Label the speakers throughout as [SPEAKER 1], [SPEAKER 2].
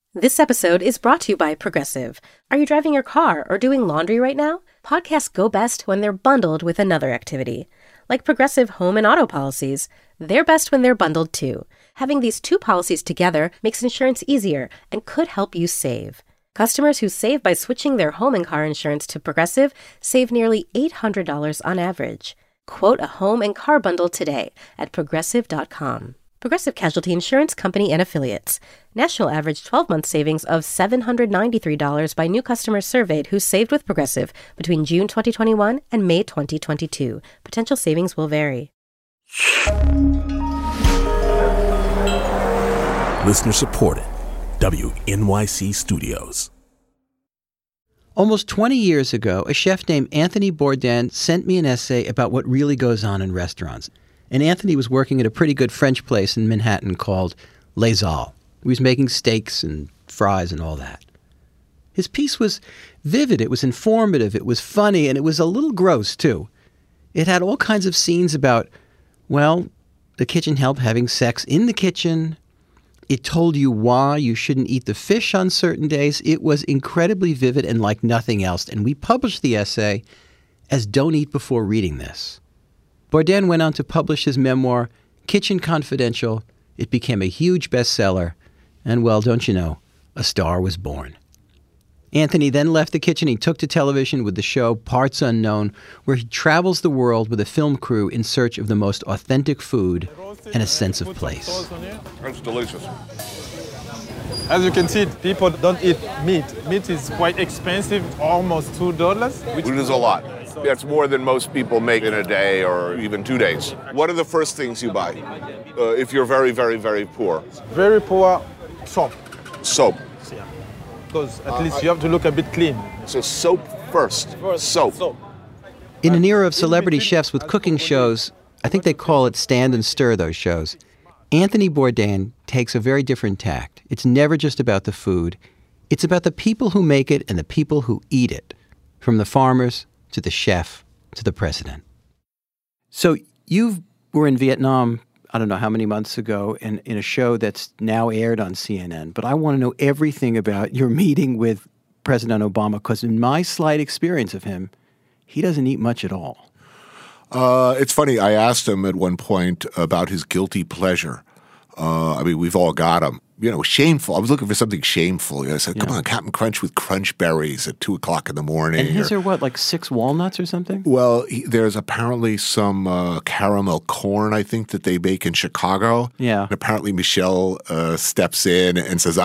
[SPEAKER 1] This episode is brought to you by Progressive. Are you driving your car or doing laundry right now? Podcasts go best when they're bundled with another activity. Like Progressive home and auto policies, they're best when they're bundled too. Having these two policies together makes insurance easier and could help you save. Customers who save by switching their home and car insurance to Progressive save nearly $800 on average. Quote a home and car bundle today at Progressive.com. Progressive Casualty Insurance Company and Affiliates. National average 12-month savings of $793 by new customers surveyed who saved with Progressive between June 2021 and May 2022. Potential savings will vary.
[SPEAKER 2] Listener supported. WNYC Studios.
[SPEAKER 3] Almost 20 years ago, a chef named Anthony Bourdain sent me an essay about what really goes on in restaurants. And Anthony was working at a pretty good French place in Manhattan called Les Halles. He was making steaks and fries and all that. His piece was vivid, it was informative, it was funny, and it was a little gross, too. It had all kinds of scenes about, well, the kitchen help having sex in the kitchen. It told you why you shouldn't eat the fish on certain days. It was incredibly vivid and like nothing else. And we published the essay as Don't Eat Before Reading This. Bourdain went on to publish his memoir, Kitchen Confidential. It became a huge bestseller. And, well, don't you know, a star was born. Anthony then left the kitchen. He took to television with the show Parts Unknown, where he travels the world with a film crew in search of the most authentic food and a sense of place.
[SPEAKER 4] That's delicious.
[SPEAKER 5] As you can see, people don't eat meat. Meat is quite expensive, almost $2.
[SPEAKER 4] Which is a lot. That's more than most people make in a day or even 2 days. What are the first things you buy if you're very, very, very poor?
[SPEAKER 5] Very poor, soap.
[SPEAKER 4] Soap.
[SPEAKER 5] Yeah. Because at least you have to look a bit clean.
[SPEAKER 4] So soap first. Soap.
[SPEAKER 3] In an era of celebrity chefs with cooking shows, I think they call it stand and stir, those shows, Anthony Bourdain takes a very different tact. It's never just about the food. It's about the people who make it and the people who eat it, from the farmers to the chef to the president. So you were in Vietnam, I don't know how many months ago, in a show that's now aired on CNN. But I want to know everything about your meeting with President Obama, because in my slight experience of him, he doesn't eat much at all.
[SPEAKER 4] It's funny. I asked him at one point about his guilty pleasure. We've all got them. Shameful. I was looking for something shameful. I said, come on, Captain Crunch with crunch berries at 2 o'clock in the morning.
[SPEAKER 3] And his are what, like 6 walnuts or something?
[SPEAKER 4] Well, there's apparently some caramel corn, I think, that they bake in Chicago.
[SPEAKER 3] Yeah.
[SPEAKER 4] And apparently Michelle steps in and says,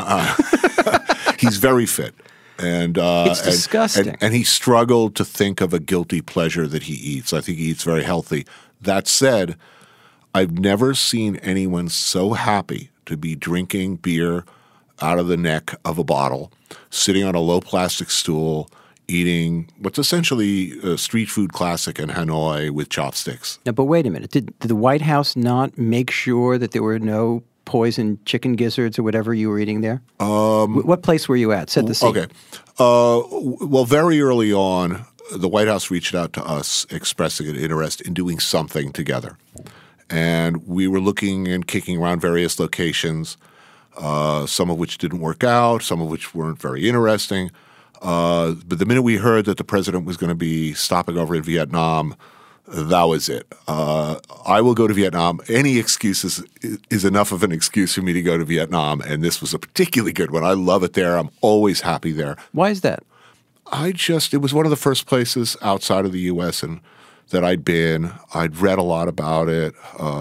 [SPEAKER 4] He's very fit. And
[SPEAKER 3] it's disgusting.
[SPEAKER 4] And he struggled to think of a guilty pleasure that he eats. I think he eats very healthy. That said, I've never seen anyone so happy to be drinking beer out of the neck of a bottle, sitting on a low plastic stool, eating what's essentially a street food classic in Hanoi with chopsticks.
[SPEAKER 3] Now, but wait a minute. Did the White House not make sure that there were no poison chicken gizzards or whatever you were eating there? What place were you at? Set the scene.
[SPEAKER 4] Okay. Well, very early on, the White House reached out to us expressing an interest in doing something together. And we were looking and kicking around various locations, some of which didn't work out, some of which weren't very interesting. But the minute we heard that the president was going to be stopping over in Vietnam, that was it. I will go to Vietnam. Any excuse is enough of an excuse for me to go to Vietnam, and this was a particularly good one. I love it there. I'm always happy there.
[SPEAKER 3] Why is that?
[SPEAKER 4] It was one of the first places outside of the U.S. and that I'd been. I'd read a lot about it.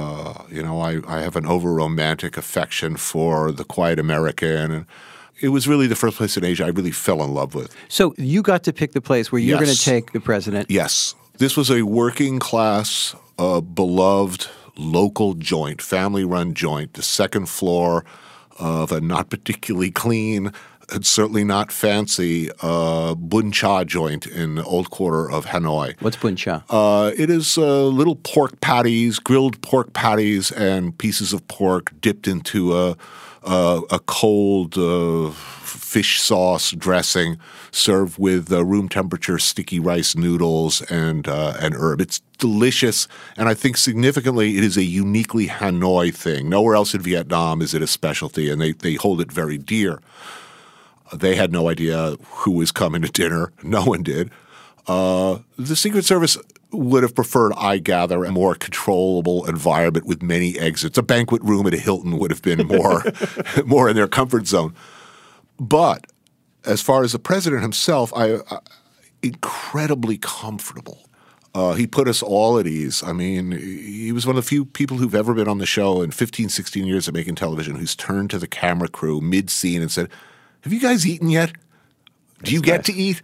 [SPEAKER 4] I have an over-romantic affection for the quiet American. And it was really the first place in Asia I really fell in love with.
[SPEAKER 3] So you got to pick the place where you're going to take the president.
[SPEAKER 4] Yes. This was a working-class, beloved local joint, family-run joint, the second floor of a not particularly clean and certainly not fancy, Bun Cha joint in the old quarter of Hanoi.
[SPEAKER 3] What's Bun Cha?
[SPEAKER 4] It is little pork patties, grilled pork patties, and pieces of pork dipped into a cold fish sauce dressing, served with room temperature sticky rice noodles and herb. It's delicious, and I think significantly it is a uniquely Hanoi thing. Nowhere else in Vietnam is it a specialty, and they hold it very dear. They had no idea who was coming to dinner. No one did. The Secret Service would have preferred, I gather, a more controllable environment with many exits. A banquet room at a Hilton would have been more in their comfort zone. But as far as the president himself, incredibly comfortable. He put us all at ease. I mean, he was one of the few people who've ever been on the show in 15, 16 years of making television who's turned to the camera crew mid-scene and said, "Have you guys eaten yet? Do you get to eat?"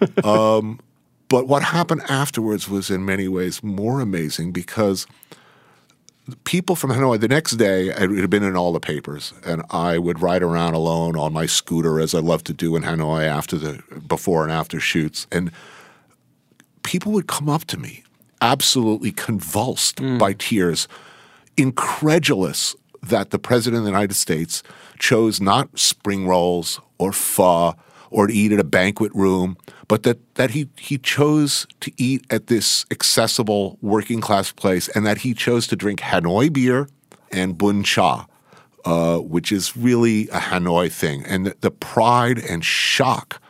[SPEAKER 4] But what happened afterwards was in many ways more amazing because people from Hanoi, the next day, it had been in all the papers, and I would ride around alone on my scooter as I love to do in Hanoi after the before and after shoots. And people would come up to me absolutely convulsed by tears, incredulous that the President of the United States chose not spring rolls or pho or to eat at a banquet room, but that he chose to eat at this accessible working class place, and that he chose to drink Hanoi beer and Bun Cha, which is really a Hanoi thing. And the pride and shock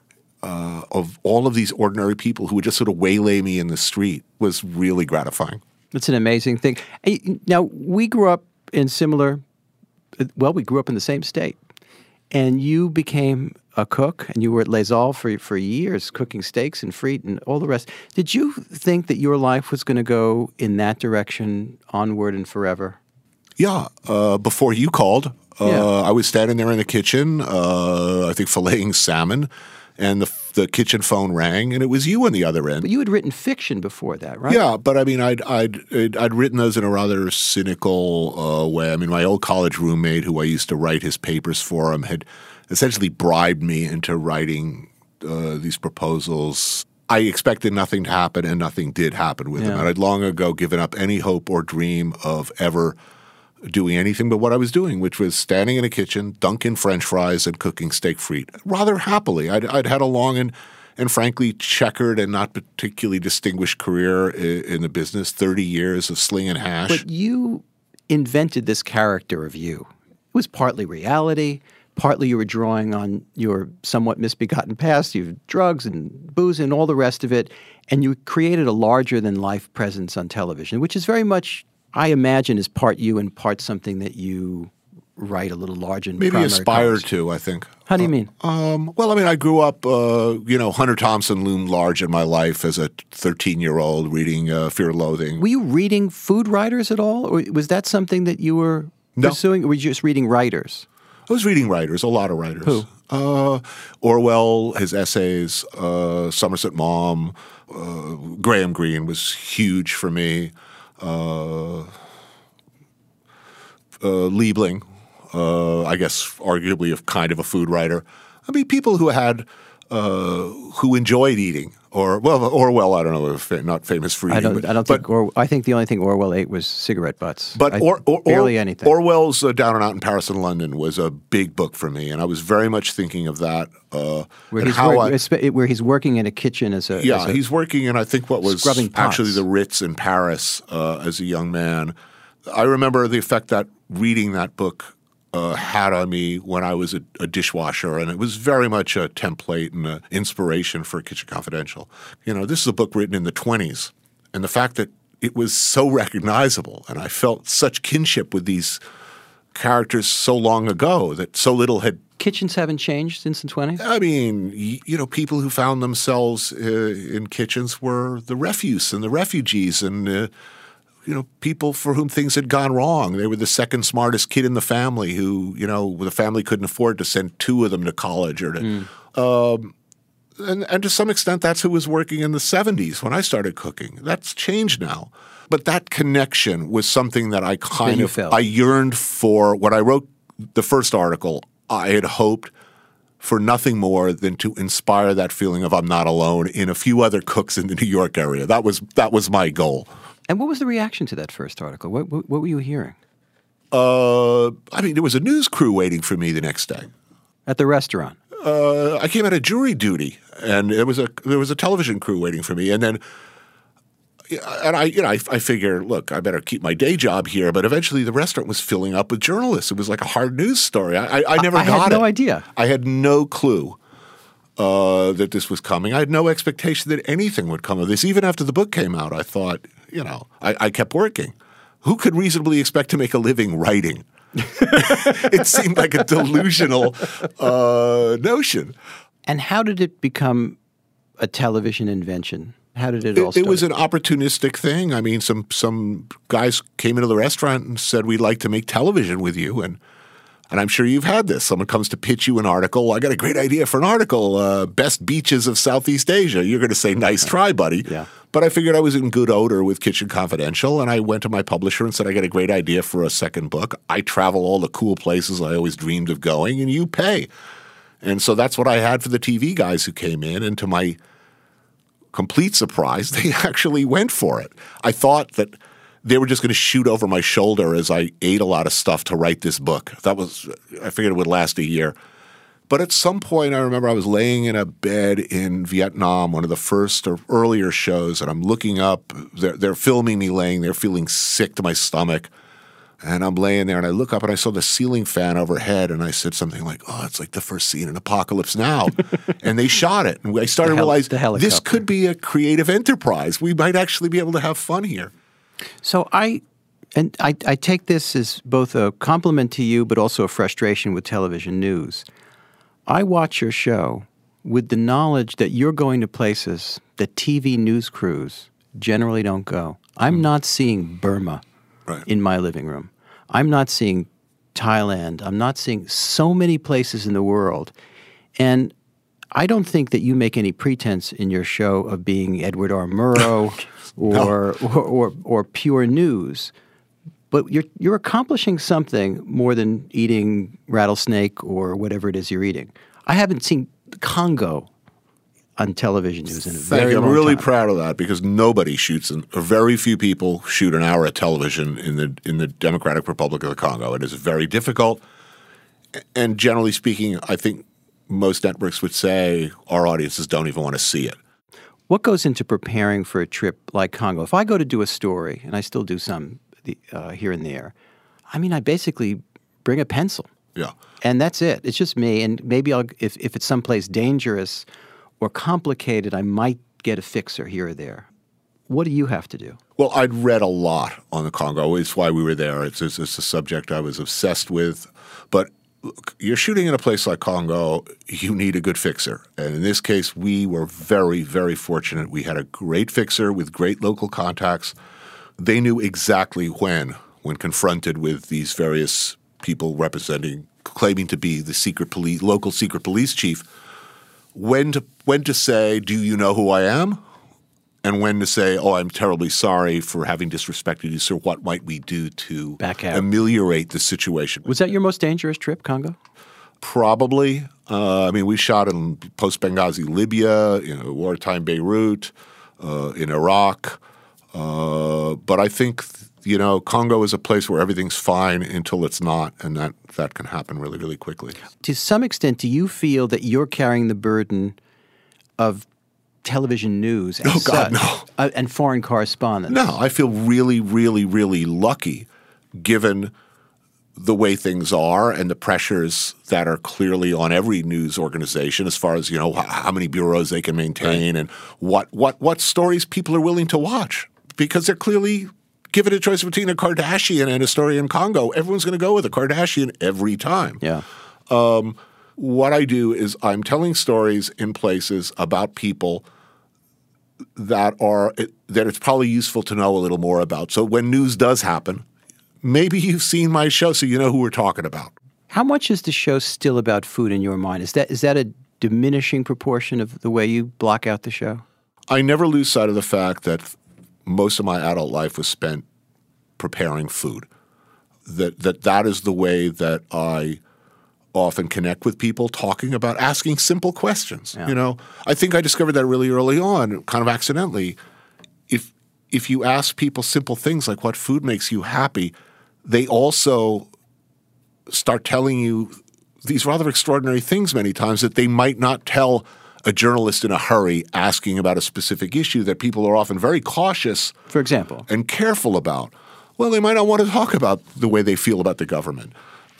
[SPEAKER 4] of all of these ordinary people who would just sort of waylay me in the street was really gratifying.
[SPEAKER 3] It's an amazing thing. Now, we grew up in we grew up in the same state. And you became a cook, and you were at Les Halles for years, cooking steaks and frites and all the rest. Did you think that your life was going to go in that direction onward and forever?
[SPEAKER 4] Yeah. Before you called, I was standing there in the kitchen, I think filleting salmon, and the kitchen phone rang, and it was you on the other end.
[SPEAKER 3] But you had written fiction before that, right?
[SPEAKER 4] Yeah, but I mean, I'd written those in a rather cynical way. I mean, my old college roommate, who I used to write his papers for him, had essentially bribed me into writing these proposals. I expected nothing to happen, and nothing did happen with them. And I'd long ago given up any hope or dream of ever doing anything but what I was doing, which was standing in a kitchen, dunking French fries and cooking steak frite rather happily. I'd had a long and frankly checkered and not particularly distinguished career in the business, 30 years of slinging hash.
[SPEAKER 3] But you invented this character of you. It was partly reality, partly you were drawing on your somewhat misbegotten past, you have drugs and booze and all the rest of it, and you created a larger-than-life presence on television, which is very much, I imagine, is part you and part something that you write a little larger in
[SPEAKER 4] maybe aspire to, I think.
[SPEAKER 3] How do you mean?
[SPEAKER 4] Well, I mean, I grew up, Hunter Thompson loomed large in my life as a 13-year-old reading Fear and Loathing.
[SPEAKER 3] Were you reading food writers at all? Or was that something that you were pursuing? Or were you just reading writers?
[SPEAKER 4] I was reading writers, a lot of writers.
[SPEAKER 3] Who?
[SPEAKER 4] Orwell, his essays, Somerset Maugham, Graham Greene was huge for me. Liebling, I guess arguably kind of a food writer. I mean, people who had who enjoyed eating, Orwell. I don't know, not famous for eating.
[SPEAKER 3] I think the only thing Orwell ate was cigarette butts.
[SPEAKER 4] But
[SPEAKER 3] barely anything.
[SPEAKER 4] Orwell's Down and Out in Paris and London was a big book for me, and I was very much thinking of that.
[SPEAKER 3] Where he's working in a kitchen
[SPEAKER 4] he's working in I think what was actually
[SPEAKER 3] pots.
[SPEAKER 4] the Ritz in Paris as a young man. I remember the effect that reading that book had on me when I was a dishwasher, and it was very much a template and an inspiration for Kitchen Confidential. This is a book written in the 1920s, and the fact that it was so recognizable, and I felt such kinship with these characters so long ago that so little had.
[SPEAKER 3] Kitchens haven't changed since the 1920s?
[SPEAKER 4] I mean, people who found themselves in kitchens were the refuse and the refugees and people for whom things had gone wrong. They were the second smartest kid in the family who, the family couldn't afford to send two of them to college or to and to some extent that's who was working in the 70s when I started cooking. That's changed now. But that connection was something that I yearned for. When I wrote the first article, I had hoped for nothing more than to inspire that feeling of I'm not alone in a few other cooks in the New York area. That was my goal.
[SPEAKER 3] And what was the reaction to that first article? What were you hearing?
[SPEAKER 4] There was a news crew waiting for me the next day.
[SPEAKER 3] At the restaurant?
[SPEAKER 4] I came out of jury duty, and there was a television crew waiting for me. And then I figure, look, I better keep my day job here. But eventually the restaurant was filling up with journalists. It was like a hard news story. I never got it.
[SPEAKER 3] I had no idea.
[SPEAKER 4] I had no clue that this was coming. I had no expectation that anything would come of this. Even after the book came out, I thought, I kept working. Who could reasonably expect to make a living writing? It seemed like a delusional notion.
[SPEAKER 3] And how did it become a television invention? How did it all start?
[SPEAKER 4] It was an opportunistic thing. I mean, some guys came into the restaurant and said, we'd like to make television with you. And I'm sure you've had this. Someone comes to pitch you an article. I got a great idea for an article, best beaches of Southeast Asia. You're going to say, nice try, buddy.
[SPEAKER 3] Yeah.
[SPEAKER 4] But I figured I was in good odor with Kitchen Confidential, and I went to my publisher and said, I got a great idea for a second book. I travel all the cool places I always dreamed of going, and you pay. And so that's what I had for the TV guys who came in, and to my complete surprise, they actually went for it. I thought that they were just going to shoot over my shoulder as I ate a lot of stuff to write this book. I figured it would last a year. But at some point, I remember I was laying in a bed in Vietnam, one of the first or earlier shows, and I'm looking up. They're filming me laying there, feeling sick to my stomach. And I'm laying there, and I look up, and I saw the ceiling fan overhead, and I said something like, oh, it's like the first scene in Apocalypse Now. And they shot it. And I started to realize this could be a creative enterprise. We might actually be able to have fun here.
[SPEAKER 3] So I take this as both a compliment to you, but also a frustration with television news. I watch your show with the knowledge that you're going to places that TV news crews generally don't go. I'm not seeing Burma in my living room. I'm not seeing Thailand. I'm not seeing so many places in the world. And I don't think that you make any pretense in your show of being Edward R. Murrow or pure news. But you're accomplishing something more than eating rattlesnake or whatever it is you're eating. I haven't seen Congo on television news in a very long time.
[SPEAKER 4] I'm really proud of that because nobody shoots, or very few people shoot an hour of television in the Democratic Republic of the Congo. It is very difficult. And generally speaking, I think most networks would say our audiences don't even want to see it.
[SPEAKER 3] What goes into preparing for a trip like Congo? If I go to do a story, and I still do some here and there, I mean, I basically bring a pencil.
[SPEAKER 4] Yeah.
[SPEAKER 3] And that's it. It's just me. And maybe if it's someplace dangerous or complicated, I might get a fixer here or there. What do you have to do?
[SPEAKER 4] Well, I'd read a lot on the Congo. It's why we were there. It's a subject I was obsessed with. But look, you're shooting in a place like Congo, you need a good fixer. And in this case, we were very, very fortunate. We had a great fixer with great local contacts. They knew exactly when confronted with these various people claiming to be the local secret police chief, when to say, do you know who I am? And when to say, oh, I'm terribly sorry for having disrespected you, sir. What might we do to ameliorate the situation?
[SPEAKER 3] Was that your most dangerous trip, Congo?
[SPEAKER 4] Probably. We shot in post-Benghazi Libya, wartime Beirut, in Iraq. But I think, Congo is a place where everything's fine until it's not, and that can happen really, really quickly.
[SPEAKER 3] To some extent, do you feel that you're carrying the burden of television news as
[SPEAKER 4] God, no.
[SPEAKER 3] And foreign correspondence?
[SPEAKER 4] No, I feel really, really, really lucky given the way things are and the pressures that are clearly on every news organization as far as, how many bureaus they can maintain and what stories people are willing to watch. Because they're clearly given a choice between a Kardashian and a story in Congo. Everyone's going to go with a Kardashian every time.
[SPEAKER 3] Yeah.
[SPEAKER 4] What I do is I'm telling stories in places about people that it's probably useful to know a little more about. So when news does happen, maybe you've seen my show so you know who we're talking about.
[SPEAKER 3] How much is the show still about food in your mind? Is that a diminishing proportion of the way you block out the show?
[SPEAKER 4] I never lose sight of the fact that most of my adult life was spent preparing food. That is the way that I often connect with people talking about asking simple questions.
[SPEAKER 3] Yeah.
[SPEAKER 4] You know, I think I discovered that really early on, kind of accidentally. If you ask people simple things like what food makes you happy, they also start telling you these rather extraordinary things many times that they might not tell a journalist in a hurry asking about a specific issue that people are often very cautious,
[SPEAKER 3] For example?
[SPEAKER 4] and careful about. Well, they might not want to talk about the way they feel about the government.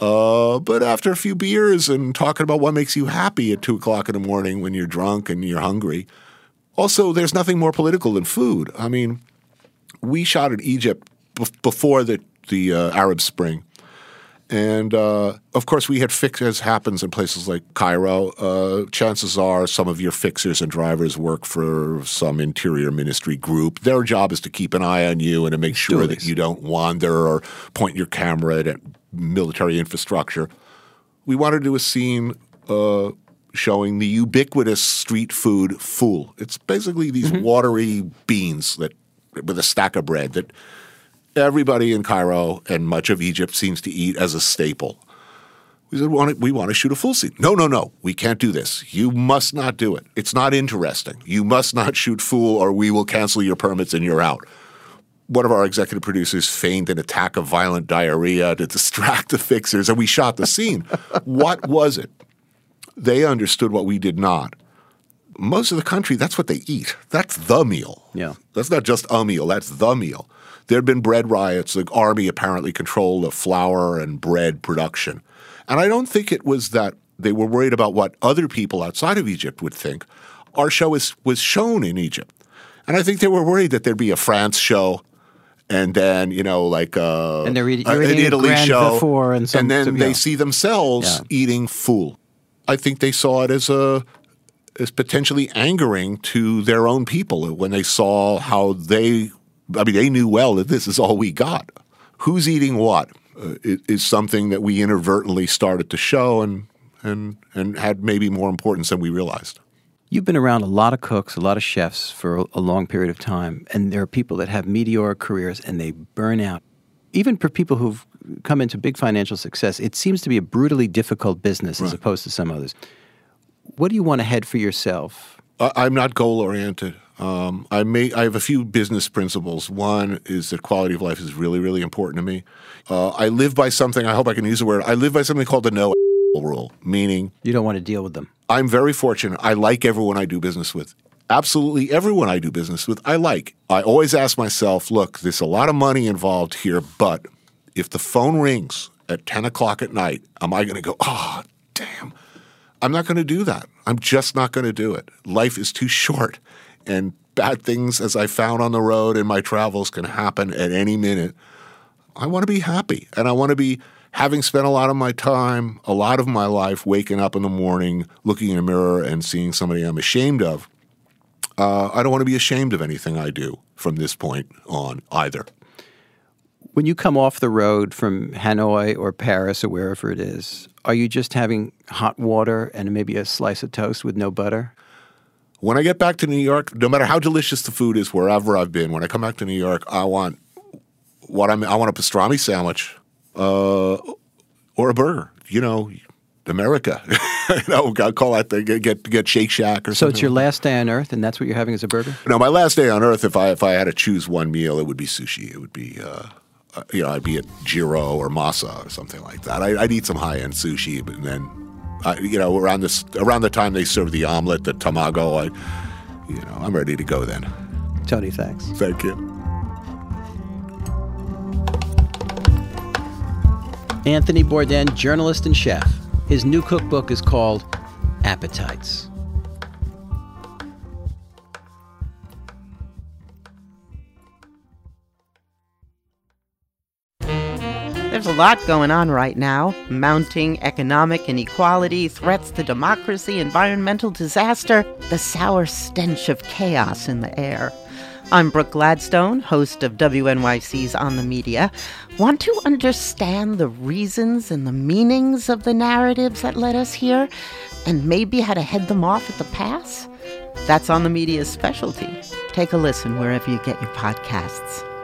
[SPEAKER 4] But after a few beers and talking about what makes you happy at 2 o'clock in the morning when you're drunk and you're hungry. Also, there's nothing more political than food. I mean, we shot in Egypt before the Arab Spring. And, of course, we had as happens in places like Cairo. Chances are some of your fixers and drivers work for some interior ministry group. Their job is to keep an eye on you and to make sure that you don't wander or point your camera at military infrastructure. We wanted to do a scene showing the ubiquitous street food fool. It's basically these watery beans with a stack of bread that everybody in Cairo and much of Egypt seems to eat as a staple. We said, we want to shoot a full scene. No, we can't do this. You must not do it. It's not interesting. You must not shoot fool or we will cancel your permits and you're out. One of our executive producers feigned an attack of violent diarrhea to distract the fixers, and we shot the scene. What was it? They understood what we did not. Most of the country, that's what they eat. That's the meal.
[SPEAKER 3] Yeah.
[SPEAKER 4] That's not just a meal. That's the meal. There had been bread riots. The army apparently controlled the flour and bread production. And I don't think it was that they were worried about what other people outside of Egypt would think. Our show was shown in Egypt. And I think they were worried that there'd be a France show and then, like
[SPEAKER 3] And they're
[SPEAKER 4] an
[SPEAKER 3] eating
[SPEAKER 4] Italy
[SPEAKER 3] Grand
[SPEAKER 4] show.
[SPEAKER 3] Before and
[SPEAKER 4] then they see themselves eating fool. I think they saw it as potentially angering to their own people when they saw how they knew well that this is all we got. Who's eating what is something that we inadvertently started to show and had maybe more importance than we realized.
[SPEAKER 3] You've been around a lot of cooks, a lot of chefs for a long period of time, and there are people that have meteoric careers and they burn out. Even for people who've come into big financial success, it seems to be a brutally difficult business as opposed to some others. What do you want ahead for yourself?
[SPEAKER 4] I'm not goal-oriented. I have a few business principles. One is that quality of life is really, really important to me. I live by something, I hope I can use the word, I live by something called the no rule, meaning
[SPEAKER 3] You don't want to deal with them.
[SPEAKER 4] I'm very fortunate. I like everyone I do business with. Absolutely everyone I do business with, I like. I always ask myself, look, there's a lot of money involved here, but if the phone rings at 10 o'clock at night, am I going to go, oh, damn? I'm not going to do that. I'm just not going to do it. Life is too short, and bad things, as I found on the road in my travels, can happen at any minute. I want to be happy, and I want to be, having spent a lot of my time, a lot of my life, waking up in the morning, looking in a mirror and seeing somebody I'm ashamed of. I don't want to be ashamed of anything I do from this point on either.
[SPEAKER 3] When you come off the road from Hanoi or Paris or wherever it is, are you just having hot water and maybe a slice of toast with no butter?
[SPEAKER 4] When I get back to New York, no matter how delicious the food is wherever I've been, when I come back to New York, I want a pastrami sandwich or a burger. America. I'll call that get Shake Shack or something.
[SPEAKER 3] So it's your last day on Earth, and that's what you're having as a burger?
[SPEAKER 4] No, my last day on Earth, if I had to choose one meal, it would be sushi. It would be I'd be at Jiro or Masa or something like that. I'd eat some high-end sushi, but then, around the time they serve the omelet, the tamago, I'm ready to go then.
[SPEAKER 3] Tony, thanks.
[SPEAKER 4] Thank you.
[SPEAKER 3] Anthony Bourdain, journalist and chef. His new cookbook is called Appetites.
[SPEAKER 6] There's a lot going on right now. Mounting economic inequality, threats to democracy, environmental disaster, the sour stench of chaos in the air. I'm Brooke Gladstone, host of WNYC's On the Media. Want to understand the reasons and the meanings of the narratives that led us here, and maybe how to head them off at the pass? That's On the Media's specialty. Take a listen wherever you get your podcasts.